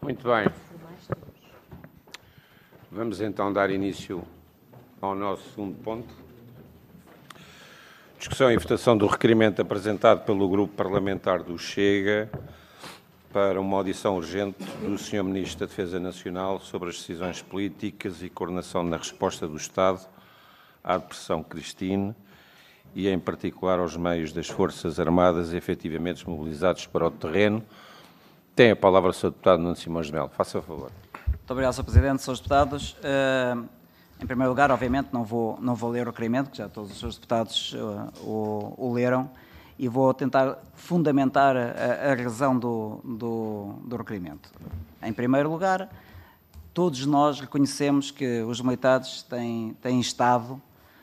Muito bem. Vamos então dar início ao nosso segundo ponto. Discussão e votação do requerimento apresentado pelo Grupo Parlamentar do Chega para uma audição urgente do Sr. Ministro da Defesa Nacional sobre as decisões políticas e coordenação na resposta do Estado à depressão Cristine e, em particular, aos meios das Forças Armadas efetivamente mobilizados para o terreno. Tem a palavra o Sr. Deputado Nuno Simões de Melo. Faça o favor. Muito obrigado, Sr. Presidente, Srs. Deputados. Em primeiro lugar, obviamente, não vou ler o requerimento, que já todos os Srs. Deputados o leram, e vou tentar fundamentar a razão do requerimento. Em primeiro lugar, todos nós reconhecemos que os militares têm estado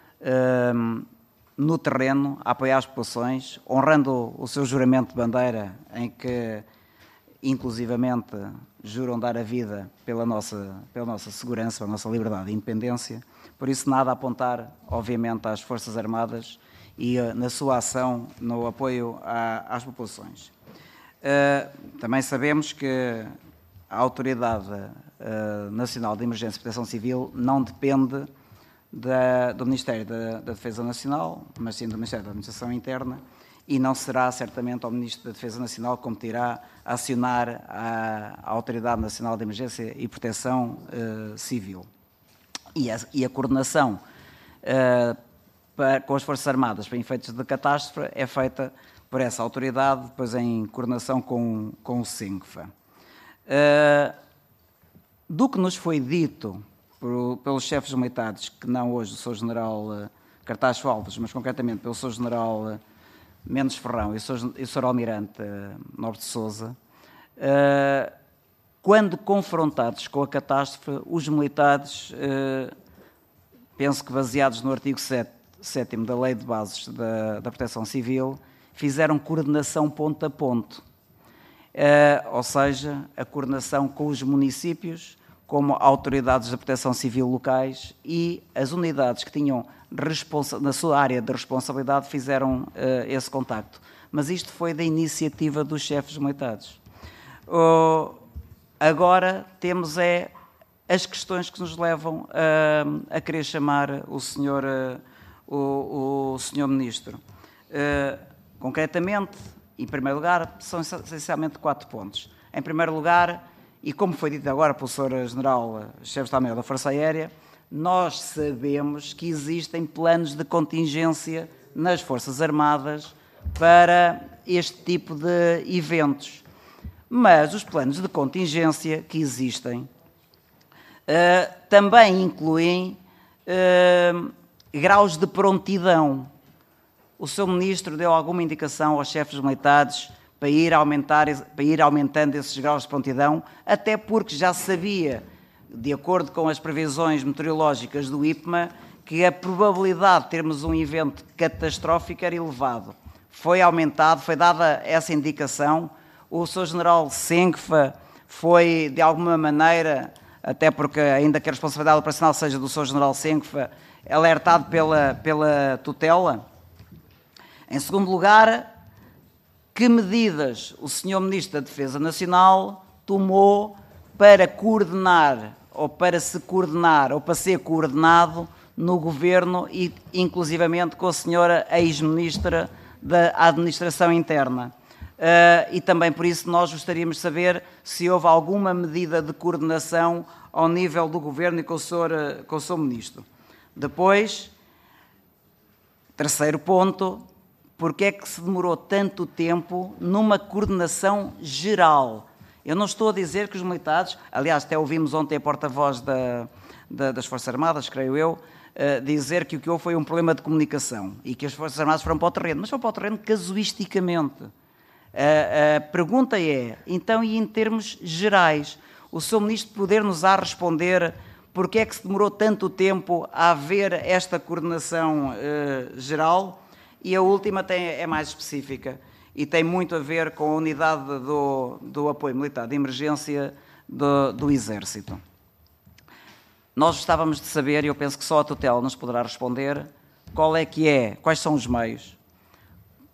no terreno a apoiar as populações, honrando o seu juramento de bandeira, em que inclusivamente juram dar a vida pela nossa segurança, pela nossa liberdade e independência. Por isso, nada a apontar, obviamente, às Forças Armadas e na sua ação no apoio às populações. Também sabemos que a Autoridade Nacional de Emergência e Proteção Civil não depende do Ministério da Defesa Nacional, mas sim do Ministério da Administração Interna, e não será certamente ao Ministro da Defesa Nacional que competirá a acionar a Autoridade Nacional de Emergência e Proteção Civil. E a coordenação com as Forças Armadas para efeitos de catástrofe é feita por essa autoridade, depois em coordenação com o SENCFA. Do que nos foi dito pelos chefes militares, que não hoje o Sr. General Cartaz Alves, mas concretamente pelo Sr. General Mendes Ferrão e o Sr. Almirante Nobre de Sousa, quando confrontados com a catástrofe, os militares, penso que baseados no artigo 7º da Lei de Bases da Proteção Civil, fizeram coordenação ponto a ponto, ou seja, a coordenação com os municípios, como autoridades de proteção civil locais, e as unidades que tinham na sua área de responsabilidade fizeram esse contacto. Mas isto foi da iniciativa dos chefes militares. Agora temos as questões que nos levam a querer chamar o senhor Ministro. Concretamente, em primeiro lugar, são essencialmente 4 pontos. Em primeiro lugar, e como foi dito agora pelo Sr. General Chefe de Estado-Maior da Força Aérea, nós sabemos que existem planos de contingência nas Forças Armadas para este tipo de eventos. Mas os planos de contingência que existem também incluem graus de prontidão. O Sr. Ministro deu alguma indicação aos chefes militares para ir aumentando esses graus de prontidão, até porque já sabia, de acordo com as previsões meteorológicas do IPMA, que a probabilidade de termos um evento catastrófico era elevado. Foi aumentado, foi dada essa indicação. O Sr. General SENCFA foi, de alguma maneira, até porque ainda que a responsabilidade operacional seja do Sr. General SENCFA, alertado pela tutela. Em segundo lugar, que medidas o Sr. Ministro da Defesa Nacional tomou para coordenar, ou para se coordenar, ou para ser coordenado no Governo e, inclusivamente, com a Sra. Ex-Ministra da Administração Interna. E também por isso nós gostaríamos de saber se houve alguma medida de coordenação ao nível do Governo e com o Sr. Ministro. Depois, terceiro ponto, porque é que se demorou tanto tempo numa coordenação geral? Eu não estou a dizer que os militares, aliás, até ouvimos ontem a porta-voz das Forças Armadas, creio eu, dizer que o que houve foi um problema de comunicação e que as Forças Armadas foram para o terreno, mas foram para o terreno casuisticamente. A pergunta é, então, e em termos gerais, o Sr. Ministro poder-nos responder porque é que se demorou tanto tempo a haver esta coordenação geral? E a última é mais específica e tem muito a ver com a unidade do apoio militar de emergência do Exército. Nós gostávamos de saber, e eu penso que só a tutela nos poderá responder, quais são os meios,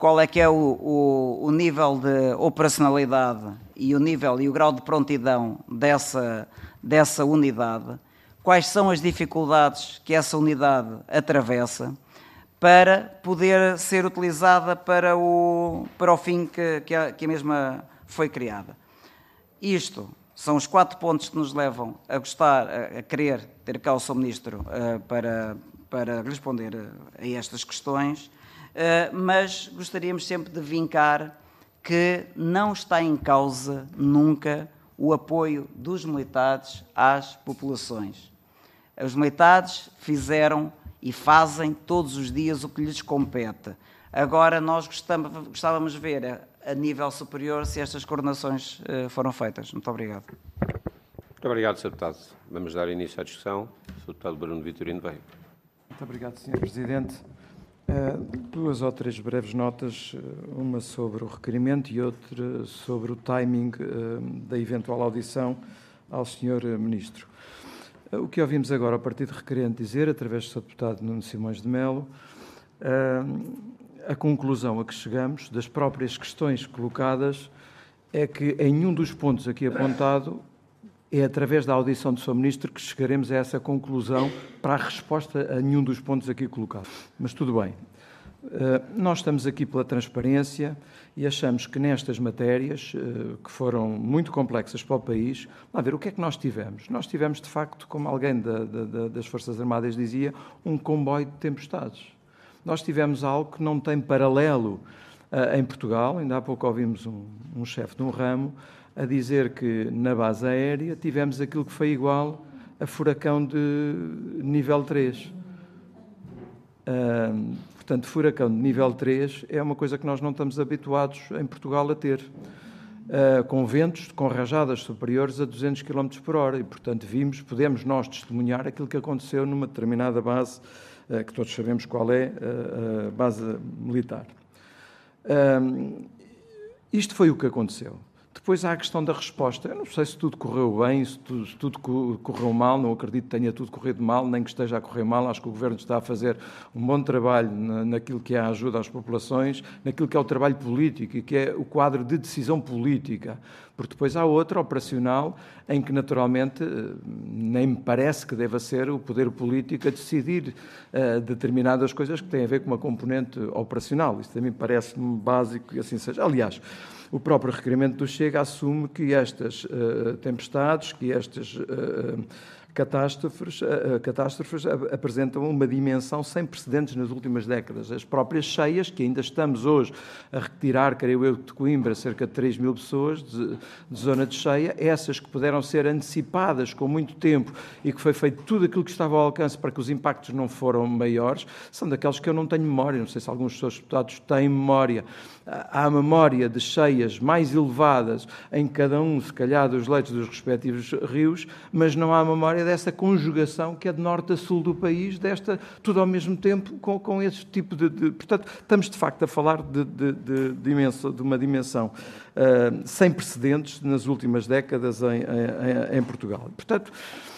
qual é que é o nível de operacionalidade e o nível e o grau de prontidão dessa unidade, quais são as dificuldades que essa unidade atravessa para poder ser utilizada para o fim que a mesma foi criada. Isto são os 4 pontos que nos levam a gostar, a querer ter cá o Sr. Ministro para responder a estas questões, mas gostaríamos sempre de vincar que não está em causa nunca o apoio dos militares às populações. Os militares fizeram e fazem todos os dias o que lhes compete. Agora nós gostávamos de ver a nível superior se estas coordenações foram feitas. Muito obrigado. Muito obrigado, Sr. Deputado. Vamos dar início à discussão. Sr. Deputado Bruno Vitorino veio. Muito obrigado, Sr. Presidente. 2 ou 3 breves notas, uma sobre o requerimento e outra sobre o timing da eventual audição ao Sr. Ministro. O que ouvimos agora ao Partido Requerente dizer, através do Sr. Deputado Nuno Simões de Melo, a conclusão a que chegamos das próprias questões colocadas é que em nenhum dos pontos aqui apontado é através da audição do Sr. Ministro que chegaremos a essa conclusão para a resposta a nenhum dos pontos aqui colocados. Mas tudo bem. Nós estamos aqui pela transparência e achamos que nestas matérias, que foram muito complexas para o país, vamos ver, o que é que nós tivemos? Nós tivemos, de facto, como alguém das Forças Armadas dizia, um comboio de tempestades. Nós tivemos algo que não tem paralelo em Portugal. Ainda há pouco ouvimos um chefe de um ramo a dizer que na base aérea tivemos aquilo que foi igual a furacão de nível 3. Portanto, furacão de nível 3 é uma coisa que nós não estamos habituados em Portugal a ter, com ventos, com rajadas superiores a 200 km por hora e, portanto, podemos nós testemunhar aquilo que aconteceu numa determinada base, que todos sabemos qual é, a base militar. Isto foi o que aconteceu. Depois há a questão da resposta. Eu não sei se tudo correu bem, se tudo correu mal, não acredito que tenha tudo corrido mal, nem que esteja a correr mal. Acho que o Governo está a fazer um bom trabalho naquilo que é a ajuda às populações, naquilo que é o trabalho político e que é o quadro de decisão política. Porque depois há outra, operacional, em que naturalmente nem me parece que deva ser o poder político a decidir determinadas coisas que têm a ver com uma componente operacional. Isso também parece-me básico e assim seja. Aliás, o próprio requerimento do Chega assume que estas tempestades, que estas catástrofes apresentam uma dimensão sem precedentes nas últimas décadas. As próprias cheias, que ainda estamos hoje a retirar, creio eu, de Coimbra, cerca de 3 mil pessoas de zona de cheia, essas que puderam ser antecipadas com muito tempo e que foi feito tudo aquilo que estava ao alcance para que os impactos não foram maiores, são daqueles que eu não tenho memória, não sei se alguns dos seus deputados têm memória. Há a memória de cheias mais elevadas em cada um, se calhar, dos leitos dos respectivos rios, mas não há a memória dessa conjugação que é de norte a sul do país, tudo ao mesmo tempo, com esse tipo de... Portanto, estamos de facto a falar de uma dimensão sem precedentes nas últimas décadas em Portugal. Portanto,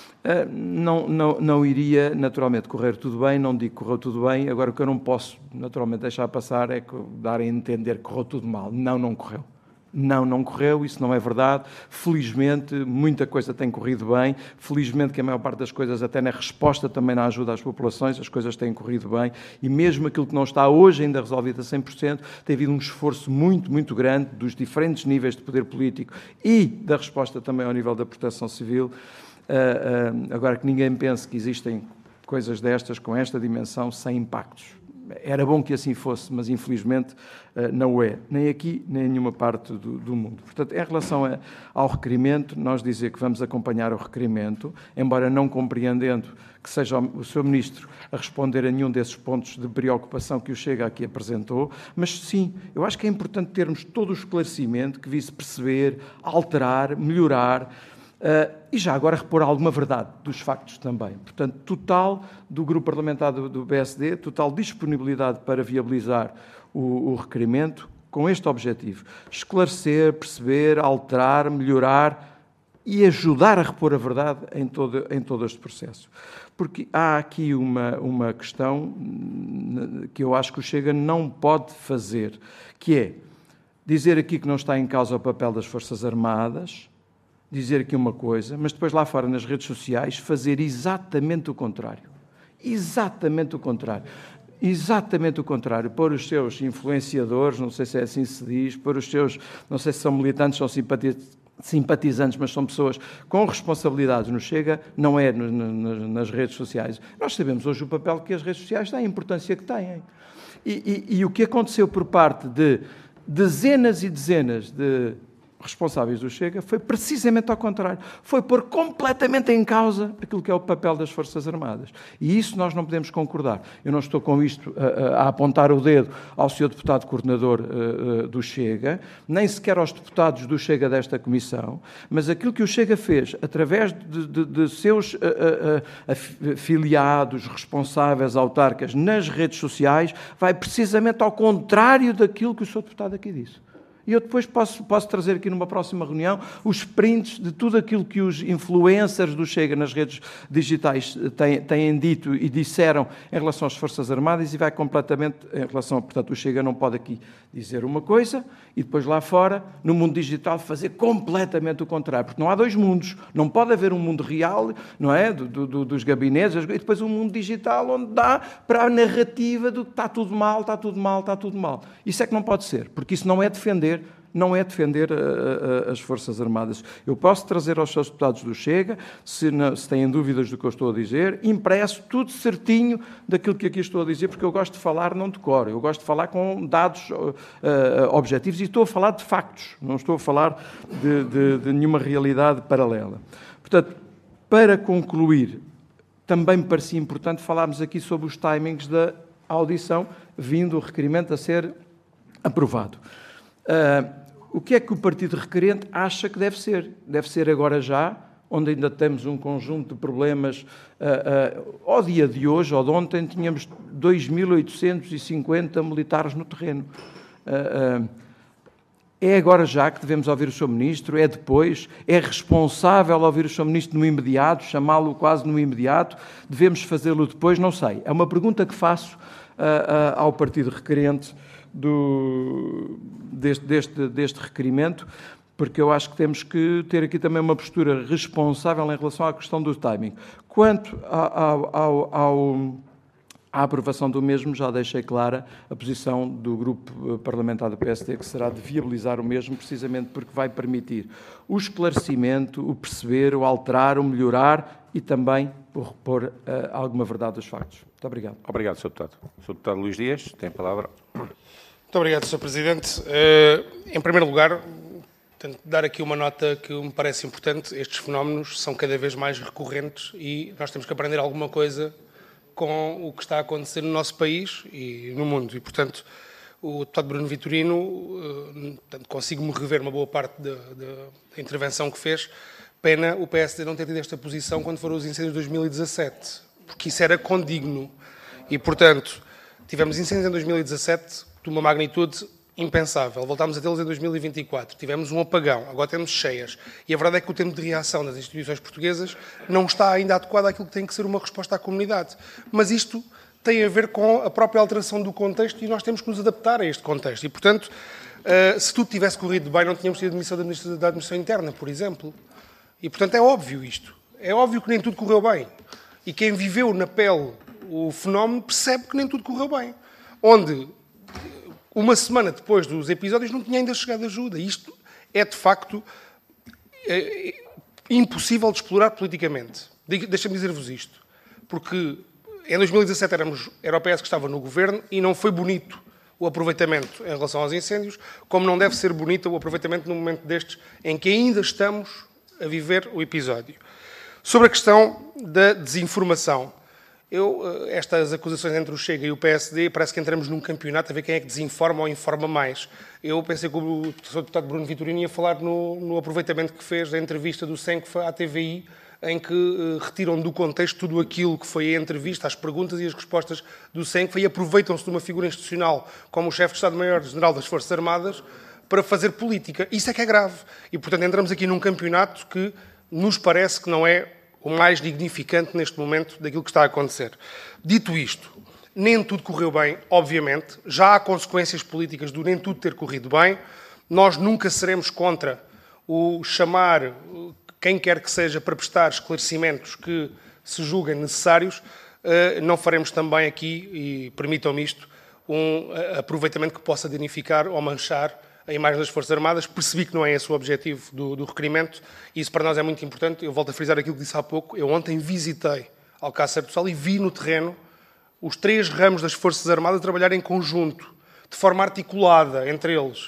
não iria naturalmente correr tudo bem, não digo que correu tudo bem, agora o que eu não posso naturalmente deixar passar é dar a entender que correu tudo mal. Não correu. Não correu, isso não é verdade. Felizmente, muita coisa tem corrido bem. Felizmente que a maior parte das coisas, até na resposta também na ajuda às populações, as coisas têm corrido bem. E mesmo aquilo que não está hoje ainda resolvido a 100%, tem havido um esforço muito, muito grande dos diferentes níveis de poder político e da resposta também ao nível da proteção civil. Agora que ninguém pense que existem coisas destas com esta dimensão sem impactos. Era bom que assim fosse, mas infelizmente não é, nem aqui, nem em nenhuma parte do mundo. Portanto, em relação ao requerimento, nós dizer que vamos acompanhar o requerimento, embora não compreendendo que seja o Sr. Ministro a responder a nenhum desses pontos de preocupação que o Chega aqui apresentou, mas sim, eu acho que é importante termos todo o esclarecimento que vise perceber, alterar, melhorar, e já agora repor alguma verdade dos factos também. Portanto, total do Grupo Parlamentar do PSD, total disponibilidade para viabilizar o requerimento com este objetivo. Esclarecer, perceber, alterar, melhorar e ajudar a repor a verdade em todo este processo. Porque há aqui uma questão que eu acho que o Chega não pode fazer, que é dizer aqui que não está em causa o papel das Forças Armadas, dizer aqui uma coisa, mas depois lá fora nas redes sociais fazer exatamente o contrário. Exatamente o contrário. Exatamente o contrário, pôr os seus influenciadores, não sei se é assim se diz, pôr os seus, não sei se são militantes ou simpatizantes, mas são pessoas com responsabilidades no Chega, não é nas redes sociais. Nós sabemos hoje o papel que as redes sociais têm, a importância que têm. E o que aconteceu por parte de dezenas e dezenas de responsáveis do Chega foi precisamente ao contrário. Foi pôr completamente em causa aquilo que é o papel das Forças Armadas. E isso nós não podemos concordar. Eu não estou com isto a apontar o dedo ao Sr. Deputado Coordenador do Chega, nem sequer aos deputados do Chega desta Comissão, mas aquilo que o Chega fez através de seus afiliados, responsáveis, autarcas, nas redes sociais, vai precisamente ao contrário daquilo que o Sr. Deputado aqui disse. E eu depois posso trazer aqui numa próxima reunião os prints de tudo aquilo que os influencers do Chega nas redes digitais têm dito e disseram em relação às Forças Armadas e vai completamente em relação... Portanto, o Chega não pode aqui dizer uma coisa e depois lá fora, no mundo digital, fazer completamente o contrário. Porque não há dois mundos. Não pode haver um mundo real, não é? Dos gabinetes e depois um mundo digital onde dá para a narrativa do que está tudo mal, está tudo mal, está tudo mal. Isso é que não pode ser, porque isso não é defender as Forças Armadas. Eu posso trazer aos seus deputados do Chega, se têm dúvidas do que eu estou a dizer, impresso tudo certinho daquilo que aqui estou a dizer, porque eu gosto de falar não de cor, eu gosto de falar com dados objetivos e estou a falar de factos, não estou a falar de nenhuma realidade paralela. Portanto, para concluir, também me parecia importante falarmos aqui sobre os timings da audição, vindo o requerimento a ser aprovado. O que é que o partido requerente acha que deve ser? Deve ser agora já, onde ainda temos um conjunto de problemas. Ao dia de hoje, ou de ontem, tínhamos 2.850 militares no terreno. É agora já que devemos ouvir o Sr. Ministro? É depois? É responsável ouvir o Sr. Ministro no imediato, chamá-lo quase no imediato? Devemos fazê-lo depois? Não sei. É uma pergunta que faço ao partido requerente deste requerimento, porque eu acho que temos que ter aqui também uma postura responsável em relação à questão do timing. Quanto à aprovação do mesmo, já deixei clara a posição do grupo parlamentar do PSD, que será de viabilizar o mesmo, precisamente porque vai permitir o esclarecimento, o perceber, o alterar, o melhorar e também o repor alguma verdade dos factos. Muito obrigado. Obrigado, Sr. Deputado. Sr. Deputado Luís Dias, tem a palavra. Muito obrigado, Sr. Presidente. Em primeiro lugar, tenho de dar aqui uma nota que me parece importante. Estes fenómenos são cada vez mais recorrentes e nós temos que aprender alguma coisa com o que está a acontecer no nosso país e no mundo. E, portanto, o deputado Bruno Vitorino, consigo-me rever uma boa parte da intervenção que fez. Pena o PSD não ter tido esta posição quando foram os incêndios de 2017, porque isso era condigno. E, portanto, tivemos incêndios em 2017 de uma magnitude impensável. Voltámos a tê-los em 2024. Tivemos um apagão, agora temos cheias. E a verdade é que o tempo de reação das instituições portuguesas não está ainda adequado àquilo que tem que ser uma resposta à comunidade. Mas isto tem a ver com a própria alteração do contexto e nós temos que nos adaptar a este contexto. E, portanto, se tudo tivesse corrido bem, não tínhamos tido admissão da Administração Interna, por exemplo. E, portanto, é óbvio isto. É óbvio que nem tudo correu bem. E quem viveu na pele o fenómeno percebe que nem tudo correu bem. Onde, uma semana depois dos episódios, não tinha ainda chegado ajuda. Isto é, de facto, impossível de explorar politicamente. Deixa-me dizer-vos isto. Porque em 2017 era o PS que estava no governo e não foi bonito o aproveitamento em relação aos incêndios, como não deve ser bonito o aproveitamento num momento destes em que ainda estamos a viver o episódio. Sobre a questão da desinformação, estas acusações entre o Chega e o PSD, parece que entramos num campeonato a ver quem é que desinforma ou informa mais. Eu pensei que o Sr. Deputado Bruno Vitorino ia falar no aproveitamento que fez da entrevista do Senfa à TVI, em que retiram do contexto tudo aquilo que foi a entrevista, as perguntas e as respostas do Senfa e aproveitam-se de uma figura institucional como o chefe de Estado-Maior-General das Forças Armadas para fazer política. Isso é que é grave. E, portanto, entramos aqui num campeonato que nos parece que não é o mais dignificante neste momento daquilo que está a acontecer. Dito isto, nem tudo correu bem, obviamente. Já há consequências políticas do nem tudo ter corrido bem. Nós nunca seremos contra o chamar quem quer que seja para prestar esclarecimentos que se julguem necessários. Não faremos também aqui, e permitam-me isto, um aproveitamento que possa danificar ou manchar a imagem das Forças Armadas. Percebi que não é esse o objetivo do requerimento, e isso para nós é muito importante. Eu volto a frisar aquilo que disse há pouco. Eu ontem visitei Alcácer do Sal e vi no terreno os 3 ramos das Forças Armadas trabalharem em conjunto, de forma articulada entre eles,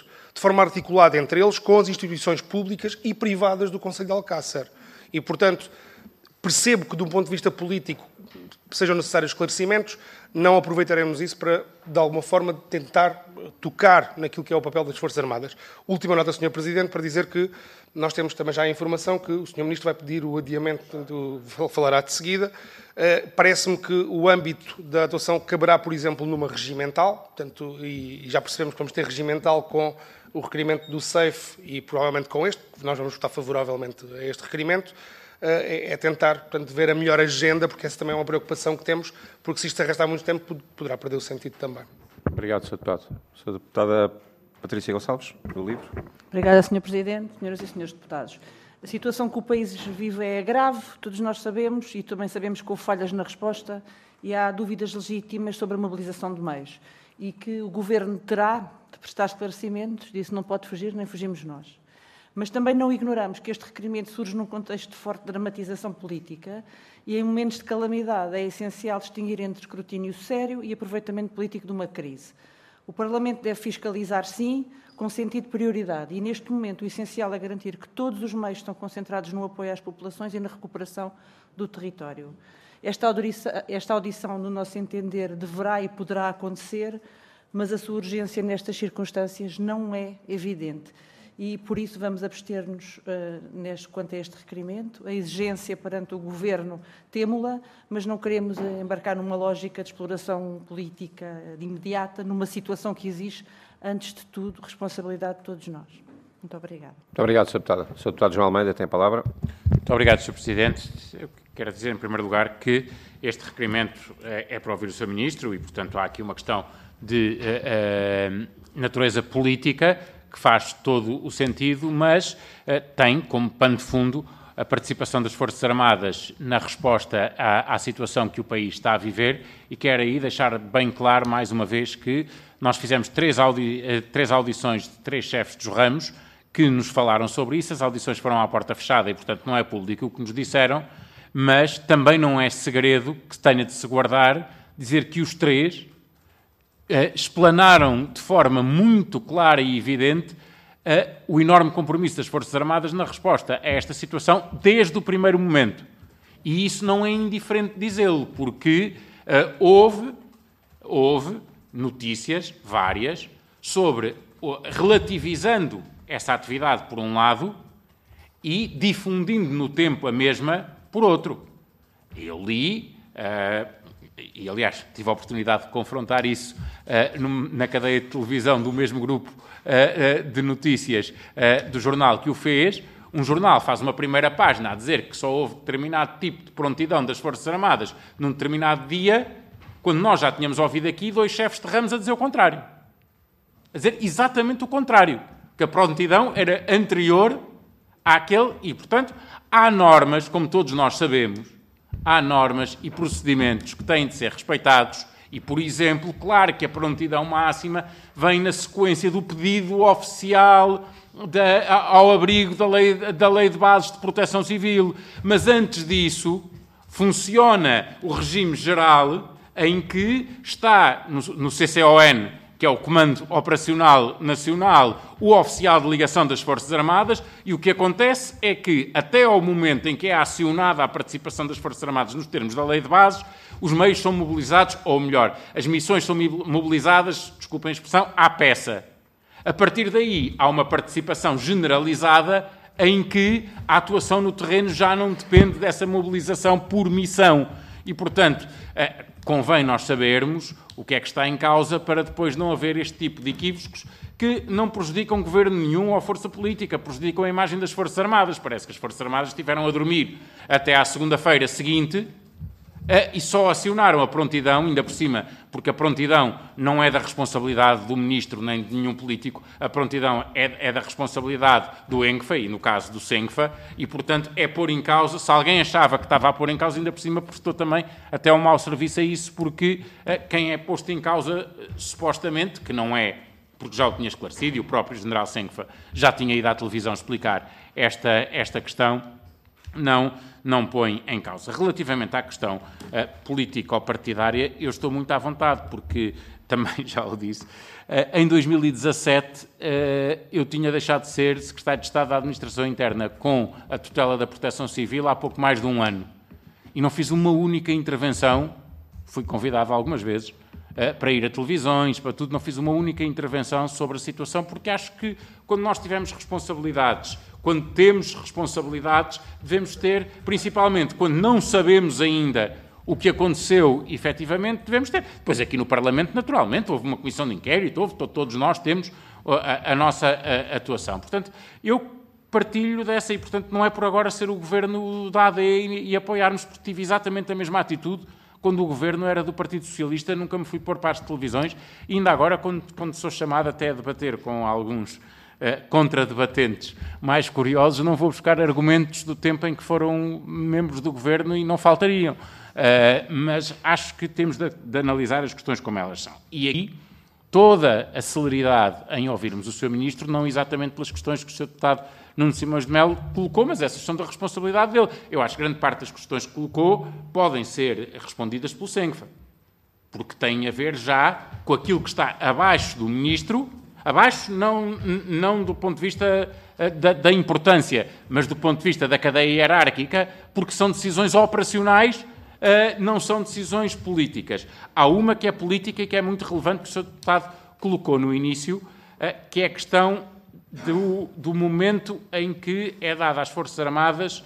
com as instituições públicas e privadas do Conselho de Alcácer. E, portanto, percebo que, de um ponto de vista político, sejam necessários esclarecimentos. Não aproveitaremos isso para, de alguma forma, tentar tocar naquilo que é o papel das Forças Armadas. Última nota, Sr. Presidente, para dizer que nós temos também já a informação que o Sr. Ministro vai pedir o adiamento, falará de seguida. Parece-me que o âmbito da atuação caberá, por exemplo, numa regimental, portanto, e já percebemos que vamos ter regimental com o requerimento do SAFE e provavelmente com este, nós vamos votar favoravelmente a este requerimento. É tentar, portanto, ver a melhor agenda, porque essa também é uma preocupação que temos, porque se isto arrastar muito tempo, poderá perder o sentido também. Obrigado, Sr. Deputado. Sra. Deputada Patrícia Gonçalves, do LIVRE. Obrigada, Sr. Presidente, senhoras e senhores deputados. A situação que o país vive é grave, todos nós sabemos, e também sabemos que houve falhas na resposta e há dúvidas legítimas sobre a mobilização de meios e que o Governo terá de prestar esclarecimentos, disso não pode fugir, nem fugimos nós. Mas também não ignoramos que este requerimento surge num contexto de forte dramatização política e em momentos de calamidade é essencial distinguir entre escrutínio sério e aproveitamento político de uma crise. O Parlamento deve fiscalizar, sim, com sentido de prioridade e, neste momento, o essencial é garantir que todos os meios estão concentrados no apoio às populações e na recuperação do território. Esta audição, no nosso entender, deverá e poderá acontecer, mas a sua urgência nestas circunstâncias não é evidente. E, por isso, vamos abster-nos quanto a este requerimento. A exigência perante o Governo temo-la, mas não queremos embarcar numa lógica de exploração política de imediata, numa situação que exige, antes de tudo, responsabilidade de todos nós. Muito obrigada. Muito obrigado, Sr. Deputado. Sr. Deputado João Almeida tem a palavra. Muito obrigado, Sr. Presidente. Eu quero dizer, em primeiro lugar, que este requerimento é para ouvir o Sr. Ministro e, portanto, há aqui uma questão de natureza política que faz todo o sentido, mas tem como pano de fundo a participação das Forças Armadas na resposta à situação que o país está a viver, e quero aí deixar bem claro, mais uma vez, que nós fizemos três audições de 3 chefes dos ramos que nos falaram sobre isso. As audições foram à porta fechada e, portanto, não é público o que nos disseram, mas também não é segredo que se tenha de se guardar dizer que os 3 explanaram de forma muito clara e evidente o enorme compromisso das Forças Armadas na resposta a esta situação desde o primeiro momento. E isso não é indiferente dizê-lo, porque houve notícias várias sobre relativizando essa atividade por um lado e difundindo no tempo a mesma por outro. Eu li e, aliás, tive a oportunidade de confrontar isso na cadeia de televisão do mesmo grupo de notícias do jornal que o fez. Um jornal faz uma primeira página a dizer que só houve determinado tipo de prontidão das Forças Armadas num determinado dia, quando nós já tínhamos ouvido aqui 2 chefes de ramos a dizer o contrário. A dizer exatamente o contrário, que a prontidão era anterior àquele e, portanto, há normas, como todos nós sabemos, há normas e procedimentos que têm de ser respeitados e, por exemplo, claro que a prontidão máxima vem na sequência do pedido oficial ao abrigo da lei de bases de proteção civil. Mas antes disso, funciona o regime geral em que está no CCON, que é o Comando Operacional Nacional, o oficial de ligação das Forças Armadas, e o que acontece é que, até ao momento em que é acionada a participação das Forças Armadas nos termos da lei de bases, os meios são mobilizados, ou melhor, as missões são mobilizadas, desculpem a expressão, à peça. A partir daí, há uma participação generalizada em que a atuação no terreno já não depende dessa mobilização por missão. E, portanto, convém nós sabermos o que é que está em causa para depois não haver este tipo de equívocos que não prejudicam governo nenhum ou força política, prejudicam a imagem das Forças Armadas. Parece que as Forças Armadas estiveram a dormir até à segunda-feira seguinte e só acionaram a prontidão, ainda por cima, porque a prontidão não é da responsabilidade do Ministro nem de nenhum político, a prontidão é da responsabilidade do ENCFA, e no caso do SENCFA, e, portanto, é pôr em causa, se alguém achava que estava a pôr em causa, ainda por cima prestou também até um mau serviço a isso, porque quem é posto em causa, supostamente, que não é, porque já o tinha esclarecido, e o próprio General SENCFA já tinha ido à televisão explicar esta questão, não põe em causa. Relativamente à questão político-partidária, eu estou muito à vontade, porque, também já o disse, em 2017 eu tinha deixado de ser Secretário de Estado da Administração Interna com a tutela da Proteção Civil há pouco mais de um ano. E não fiz uma única intervenção, fui convidado algumas vezes, para ir a televisões, para tudo, não fiz uma única intervenção sobre a situação, porque acho que quando nós tivermos responsabilidades, quando temos responsabilidades, devemos ter, principalmente quando não sabemos ainda o que aconteceu efetivamente, devemos ter. Depois aqui no Parlamento, naturalmente, houve uma comissão de inquérito, todos nós temos a nossa atuação. Portanto, eu partilho dessa e, portanto, não é por agora ser o governo da AD e apoiarmos, porque tive exatamente a mesma atitude quando o governo era do Partido Socialista, nunca me fui pôr para as televisões, e ainda agora, quando sou chamado até a debater com alguns contradebatentes mais curiosos, não vou buscar argumentos do tempo em que foram membros do governo e não faltariam. Mas acho que temos de analisar as questões como elas são. E aí, toda a celeridade em ouvirmos o Sr. Ministro, não exatamente pelas questões que o Sr. Deputado Nuno Simões de Melo colocou, mas essas são da responsabilidade dele. Eu acho que grande parte das questões que colocou podem ser respondidas pelo SENCFA, porque têm a ver já com aquilo que está abaixo do Ministro, abaixo não do ponto de vista da importância, mas do ponto de vista da cadeia hierárquica, porque são decisões operacionais, não são decisões políticas. Há uma que é política e que é muito relevante, que o Sr. Deputado colocou no início, que é a questão do momento em que é dada às Forças Armadas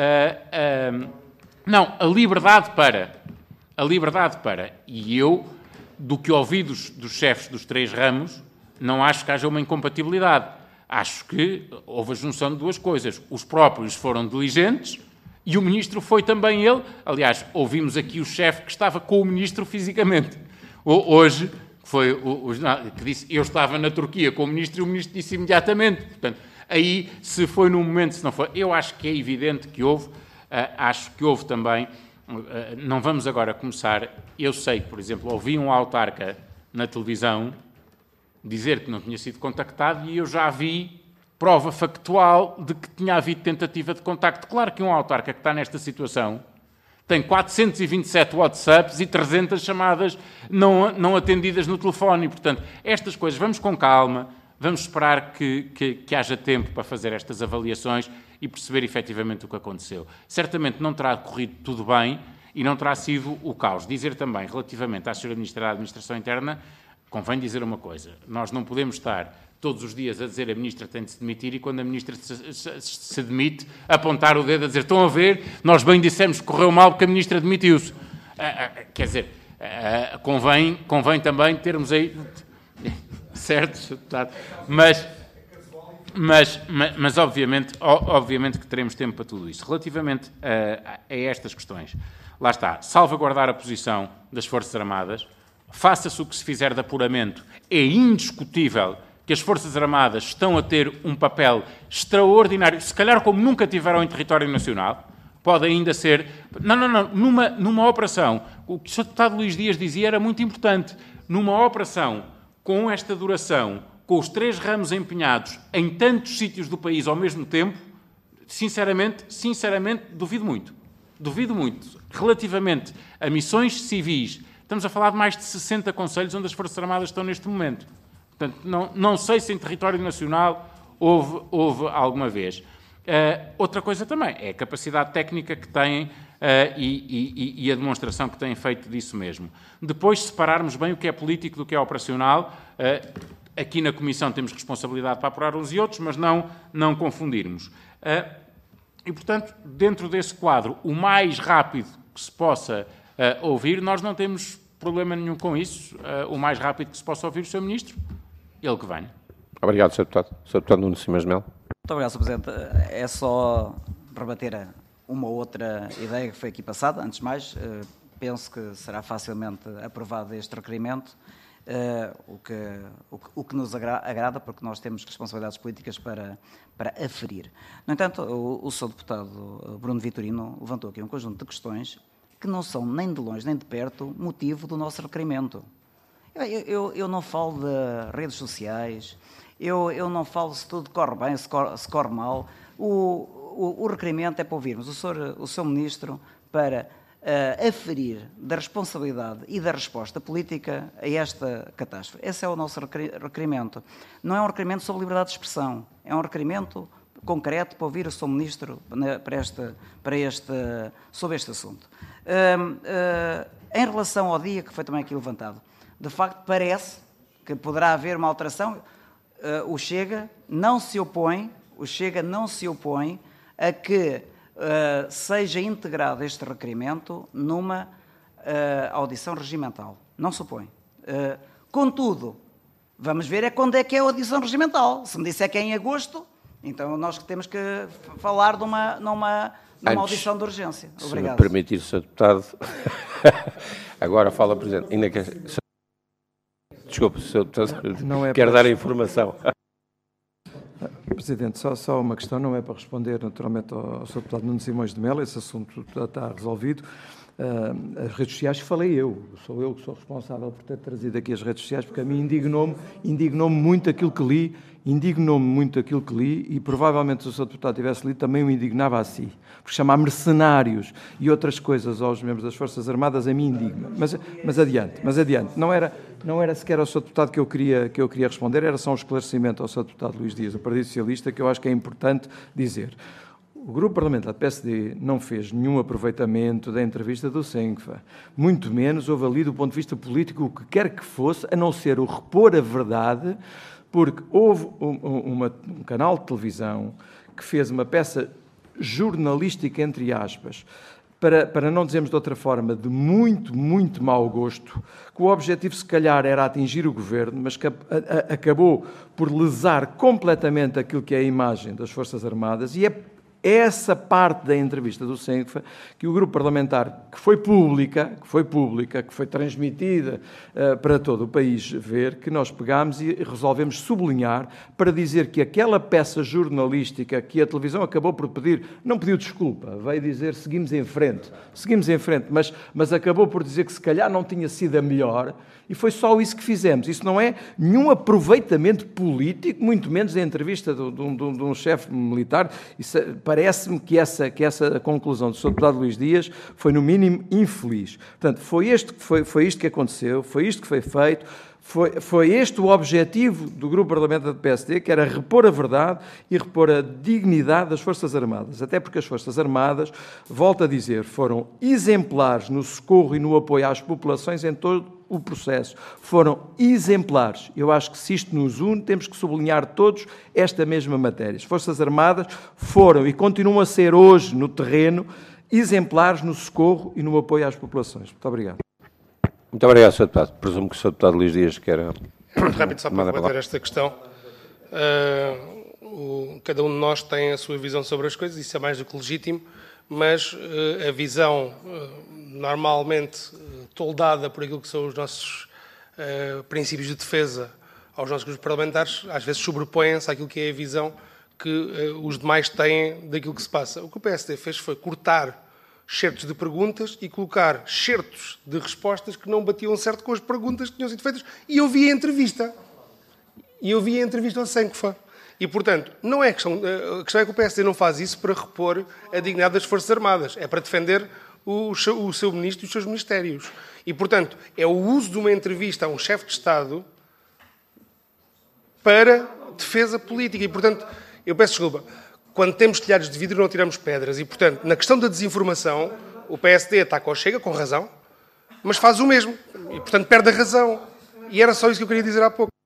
a liberdade para. E eu, do que ouvi dos chefes dos três ramos, não acho que haja uma incompatibilidade. Acho que houve a junção de duas coisas. Os próprios foram diligentes e o Ministro foi também ele. Aliás, ouvimos aqui o chefe que estava com o Ministro fisicamente. Hoje foi o que disse, eu estava na Turquia com o Ministro e o Ministro disse imediatamente. Portanto, aí, se foi no momento, se não foi, eu acho que é evidente que houve, acho que houve também, não vamos agora começar, eu sei que, por exemplo, ouvi um autarca na televisão dizer que não tinha sido contactado e eu já vi prova factual de que tinha havido tentativa de contacto. Claro que um autarca que está nesta situação tem 427 WhatsApps e 300 chamadas não atendidas no telefone. E, portanto, estas coisas, vamos com calma, vamos esperar que haja tempo para fazer estas avaliações e perceber efetivamente o que aconteceu. Certamente não terá corrido tudo bem e não terá sido o caos. Dizer também, relativamente à Sra. Ministra da Administração Interna, convém dizer uma coisa. Nós não podemos estar todos os dias a dizer a Ministra tem de se demitir e quando a Ministra se demite, apontar o dedo a dizer estão a ver, nós bem dissemos que correu mal porque a Ministra demitiu-se. Quer dizer, convém também termos aí... certo? Mas obviamente que teremos tempo para tudo isso. Relativamente a estas questões, lá está, salvaguardar a posição das Forças Armadas, faça-se o que se fizer de apuramento, é indiscutível que as Forças Armadas estão a ter um papel extraordinário, se calhar como nunca tiveram em território nacional, pode ainda ser... Numa operação, o que o Sr. Deputado Luís Dias dizia era muito importante, numa operação com esta duração, com os três ramos empenhados em tantos sítios do país ao mesmo tempo, sinceramente, duvido muito. Duvido muito. Relativamente a missões civis, estamos a falar de mais de 60 concelhos onde as Forças Armadas estão neste momento. Portanto, não sei se em território nacional houve alguma vez. Outra coisa também é a capacidade técnica que têm e a demonstração que têm feito disso mesmo. Depois, separarmos bem o que é político do que é operacional. Aqui na Comissão temos responsabilidade para apurar uns e outros, mas não confundirmos. E, portanto, dentro desse quadro, o mais rápido que se possa ouvir, nós não temos problema nenhum com isso. O mais rápido que se possa ouvir o Sr. Ministro, ele que venha. Obrigado, Sr. Deputado. Sr. Deputado Nuno Simões de Melo. Muito obrigado, Sr. Presidente. É só rebater uma outra ideia que foi aqui passada. Antes de mais, penso que será facilmente aprovado este requerimento, o que nos agrada, porque nós temos responsabilidades políticas para aferir. No entanto, o Sr. Deputado Bruno Vitorino levantou aqui um conjunto de questões que não são nem de longe nem de perto motivo do nosso requerimento. Eu não falo de redes sociais, eu não falo se tudo corre bem, se corre mal. O requerimento é para ouvirmos o Sr. Ministro para aferir da responsabilidade e da resposta política a esta catástrofe. Esse é o nosso requerimento. Não é um requerimento sobre liberdade de expressão, é um requerimento concreto para ouvir o Sr. Ministro sobre este assunto. Em relação ao dia que foi também aqui levantado, de facto parece que poderá haver uma alteração. O Chega não se opõe a que seja integrado este requerimento numa audição regimental. Não se opõe. Contudo, vamos ver quando é que é a audição regimental. Se me disser que é em agosto, então nós temos que falar numa audição de urgência. Obrigado. Se me permitir, Sr. Deputado. Agora fala, Presidente. Desculpe, Sr. Deputado. Quero dar a informação. Presidente, só uma questão, não é para responder naturalmente ao Sr. Deputado Nuno Simões de Melo, esse assunto está resolvido. As redes sociais falei sou eu que sou responsável por ter trazido aqui as redes sociais, porque a mim indignou-me muito aquilo que li, e provavelmente se o Sr. Deputado tivesse lido também o indignava a si, porque chamar mercenários e outras coisas aos membros das Forças Armadas a mim indigna. Mas adiante, não era sequer ao Sr. Deputado que eu queria responder, era só um esclarecimento ao Sr. Deputado Luís Dias, do Partido Socialista, que eu acho que é importante dizer. O Grupo Parlamentar do PSD não fez nenhum aproveitamento da entrevista do Senkfa, muito menos houve ali do ponto de vista político o que quer que fosse, a não ser o repor a verdade, porque houve um canal de televisão que fez uma peça jornalística, entre aspas, para não dizermos de outra forma, de muito, muito mau gosto, que o objetivo se calhar era atingir o Governo, mas que acabou por lesar completamente aquilo que é a imagem das Forças Armadas, e é essa parte da entrevista do Senkfa que o Grupo Parlamentar, que foi pública, que foi transmitida para todo o país ver, que nós pegámos e resolvemos sublinhar para dizer que aquela peça jornalística que a televisão acabou por pedir, não pediu desculpa, veio dizer seguimos em frente, mas acabou por dizer que se calhar não tinha sido a melhor, e foi só isso que fizemos. Isso não é nenhum aproveitamento político, muito menos a entrevista de um chefe militar. Parece-me que essa conclusão do Sr. Deputado Luís Dias foi, no mínimo, infeliz. Portanto, foi isto que aconteceu, foi isto que foi feito, foi este o objetivo do Grupo Parlamentar do PSD, que era repor a verdade e repor a dignidade das Forças Armadas. Até porque as Forças Armadas, volto a dizer, foram exemplares no socorro e no apoio às populações em todo o processo. Foram exemplares. Eu acho que se isto nos une, temos que sublinhar todos esta mesma matéria. As Forças Armadas foram e continuam a ser hoje no terreno exemplares no socorro e no apoio às populações. Muito obrigado. Muito obrigado, Sr. Deputado. Presumo que o Sr. Deputado Luís Dias quer... Muito rápido, só para debater esta questão. Cada um de nós tem a sua visão sobre as coisas, isso é mais do que legítimo, mas a visão normalmente toldada por aquilo que são os nossos princípios de defesa aos nossos grupos parlamentares, às vezes sobrepõem-se àquilo que é a visão que os demais têm daquilo que se passa. O que o PSD fez foi cortar certos de perguntas e colocar certos de respostas que não batiam certo com as perguntas que tinham sido feitas. E eu vi a entrevista. Ao Senkfa. E, portanto, não é questão... A questão é que o PSD não faz isso para repor a dignidade das Forças Armadas. É para defender o seu ministro e os seus ministérios. E, portanto, é o uso de uma entrevista a um chefe de Estado para defesa política. E, portanto, eu peço desculpa... Quando temos telhados de vidro não tiramos pedras e, portanto, na questão da desinformação, o PSD ataca ao Chega, com razão, mas faz o mesmo e, portanto, perde a razão. E era só isso que eu queria dizer há pouco.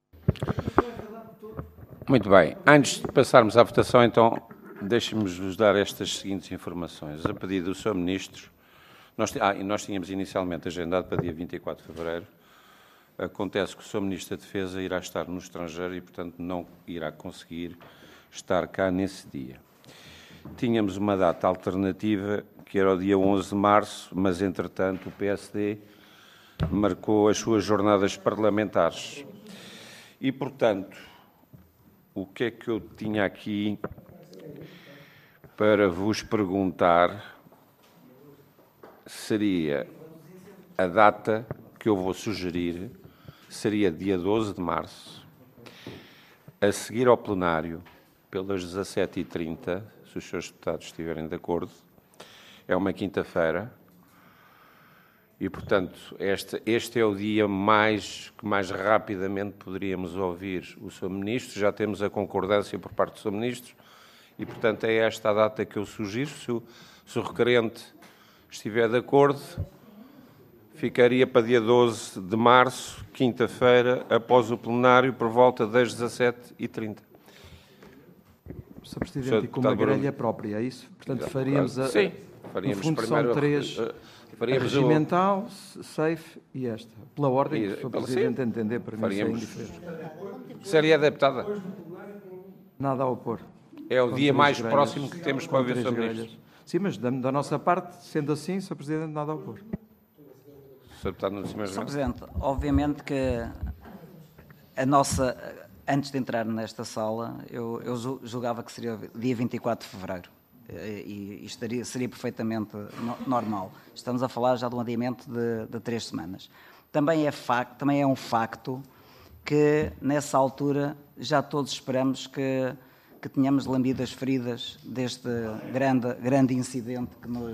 Muito bem. Antes de passarmos à votação, então, deixem-nos dar estas seguintes informações. A pedido do Sr. Ministro, nós tínhamos inicialmente agendado para dia 24 de fevereiro Acontece que o Sr. Ministro da Defesa irá estar no estrangeiro e, portanto, não irá conseguir estar cá nesse dia. Tínhamos uma data alternativa, que era o dia 11 de março, mas, entretanto, o PSD marcou as suas jornadas parlamentares. E, portanto, o que é que eu tinha aqui para vos perguntar seria a data que eu vou sugerir, seria dia 12 de março, a seguir ao plenário, pelas 17h30, se os senhores deputados estiverem de acordo. É uma quinta-feira e, portanto, este é o dia que mais rapidamente poderíamos ouvir o Sr. Ministro. Já temos a concordância por parte do Sr. Ministro e, portanto, é esta a data que eu sugiro. Se o requerente estiver de acordo, ficaria para dia 12 de março, quinta-feira, após o plenário, por volta das 17h30. Sr. Presidente, e com uma grelha própria, é isso? Portanto, faríamos a... Sim, faríamos no fundo, primeiro... são três, a regimental, safe e esta. Pela ordem que o Sr. Presidente entender, para mim isso é indiferente. Seria adaptada. Nada a opor. É o Com dia três mais grelhas, próximo que temos para ouvir o Sr. Ministro. Sim, mas da nossa parte, sendo assim, Sr. Presidente, nada a opor. Sr. Deputado Nuno Simões. Sr. Presidente, obviamente que a nossa... Antes de entrar nesta sala, eu julgava que seria dia 24 de fevereiro e seria perfeitamente normal. Estamos a falar já de um adiamento de 3 semanas. Também é um facto que, nessa altura, já todos esperamos que tenhamos lambido as feridas deste grande incidente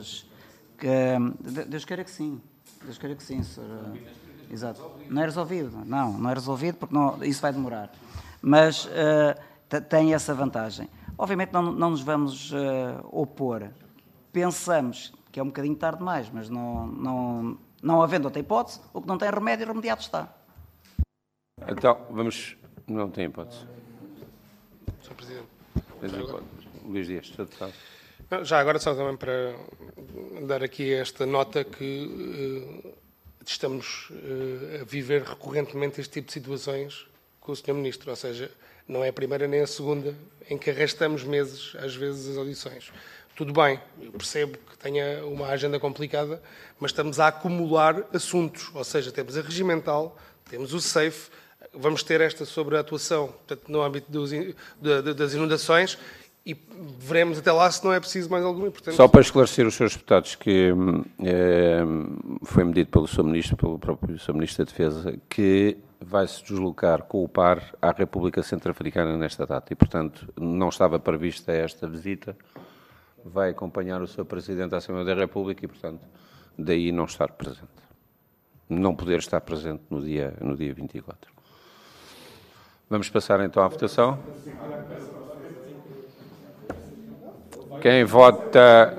Deus queira que sim. Deus queira que sim, Sr. Exato. Não é resolvido. Não é resolvido porque isso vai demorar. Mas tem essa vantagem. Obviamente não nos vamos opor. Pensamos que é um bocadinho tarde demais, mas não havendo outra hipótese, o que não tem remédio, remediado está. Então, vamos... Não tem hipótese. Sr. Presidente. Luís Dias, Sr. Deputado. Já agora, só também para dar aqui esta nota que estamos a viver recorrentemente este tipo de situações com o Sr. Ministro, ou seja, não é a primeira nem a segunda em que arrastamos meses, às vezes, as audições. Tudo bem, eu percebo que tenha uma agenda complicada, mas estamos a acumular assuntos, ou seja, temos a regimental, temos o SAFE, vamos ter esta sobre a atuação, portanto, no âmbito das inundações, e veremos até lá se não é preciso mais alguma. Portanto... Só para esclarecer os senhores deputados que foi medido pelo Sr. Ministro, pelo próprio Sr. Ministro da Defesa, que vai-se deslocar com o par à República Centro-Africana nesta data e, portanto, não estava prevista esta visita, vai acompanhar o Sr. Presidente da Assembleia da República e, portanto, daí não estar presente. Não poder estar presente no dia 24. Vamos passar então à votação. Quem vota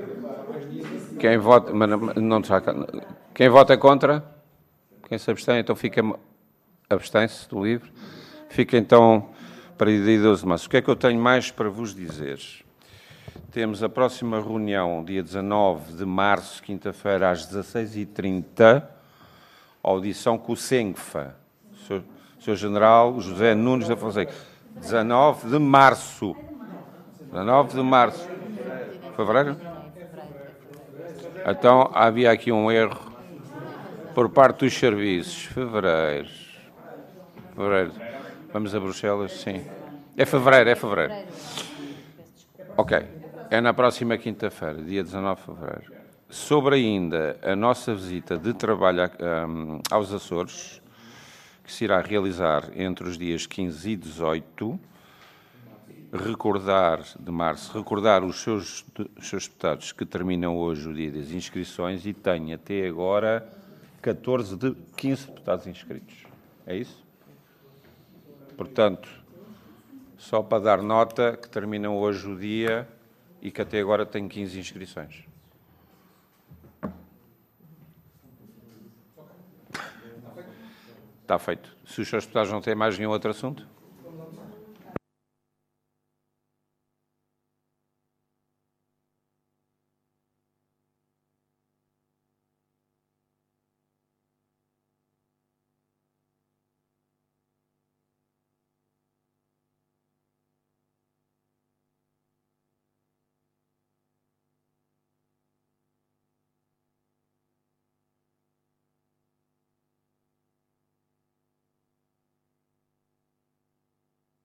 contra? Quem se abstém, então abstém-se do livro. Fica então para dia 12 de março. O que é que eu tenho mais para vos dizer? Temos a próxima reunião, dia 19 de março, quinta-feira, às 16h30, audição com o SENGFA, Sr. General José Nunes da Fonseca. 19 de março. 19 de março. Fevereiro? Então, havia aqui um erro por parte dos serviços. Fevereiro. Vamos a Bruxelas? Sim. É fevereiro. Ok. É na próxima quinta-feira, dia 19 de fevereiro. Sobre ainda a nossa visita de trabalho aos Açores, que se irá realizar entre os dias 15 e 18 de março, recordar os seus deputados que terminam hoje o dia das inscrições e tem até agora 15 deputados inscritos. É isso? Portanto, só para dar nota que terminam hoje o dia e que até agora tem 15 inscrições. Está feito. Se os seus deputados não têm mais nenhum outro assunto...